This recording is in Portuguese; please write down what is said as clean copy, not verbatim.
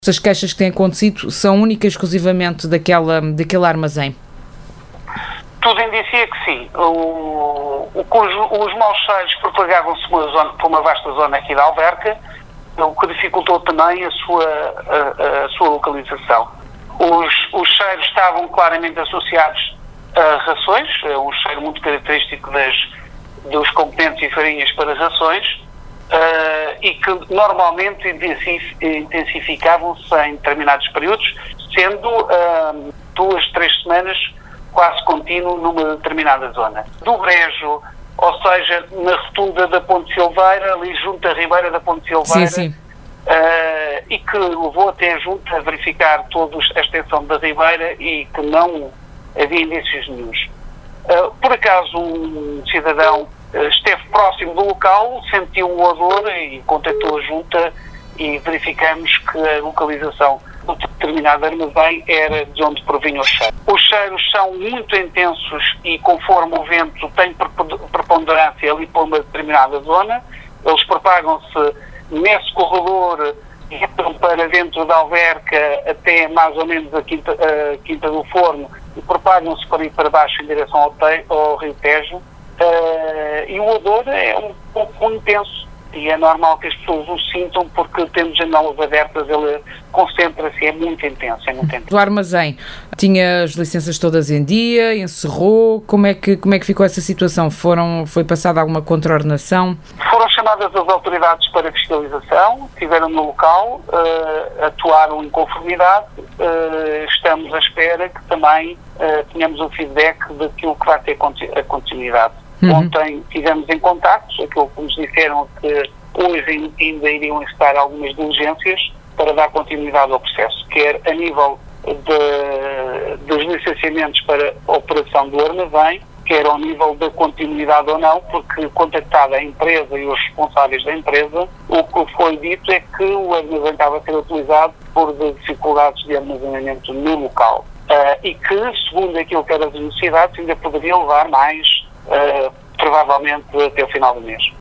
As queixas que têm acontecido são únicas e exclusivamente daquele armazém? Tudo indicia que sim. Os maus cheiros propagavam-se por uma vasta zona aqui da Alverca, o que dificultou também a sua localização. Os cheiros estavam claramente associados a rações, um cheiro muito característico dos componentes e farinhas para rações, e que normalmente intensificavam-se em determinados períodos, sendo 2-3 semanas quase contínuo numa determinada zona. Do Brejo, ou seja, na rotunda da Ponte Silveira, ali junto à Ribeira da Ponte Silveira, Sim. E que levou até junto a verificar toda a extensão da Ribeira e que não havia indícios nenhuns. Por acaso, um cidadão esteve próximo do local, sentiu o odor e contactou a junta e verificamos que a localização do determinado armazém era de onde provinha o cheiro. Os cheiros são muito intensos e conforme o vento tem preponderância ali para uma determinada zona, eles propagam-se nesse corredor, entram para dentro da Alverca até mais ou menos a Quinta do Forno e propagam-se para ir para baixo em direção ao Rio Tejo. E o odor é um pouco intenso e é normal que as pessoas o sintam porque tendo janelas abertas ele concentra-se, é muito intenso. O armazém tinha as licenças todas em dia, encerrou, como é que ficou essa situação? Foi passada alguma contraordenação? Foram chamadas as autoridades para fiscalização, estiveram no local, atuaram em conformidade, estamos à espera que também tenhamos o feedback daquilo que vai ter a continuidade. Ontem estivemos em contactos, aquilo que nos disseram que hoje ainda iriam encetar algumas diligências para dar continuidade ao processo, quer a nível dos licenciamentos para a operação do armazém, quer ao nível da continuidade ou não, porque contactada a empresa e os responsáveis da empresa, o que foi dito é que o armazém estava a ser utilizado por dificuldades de armazenamento no local. E que, segundo aquilo que eram as necessidades, ainda poderia levar mais provavelmente até o final do mês.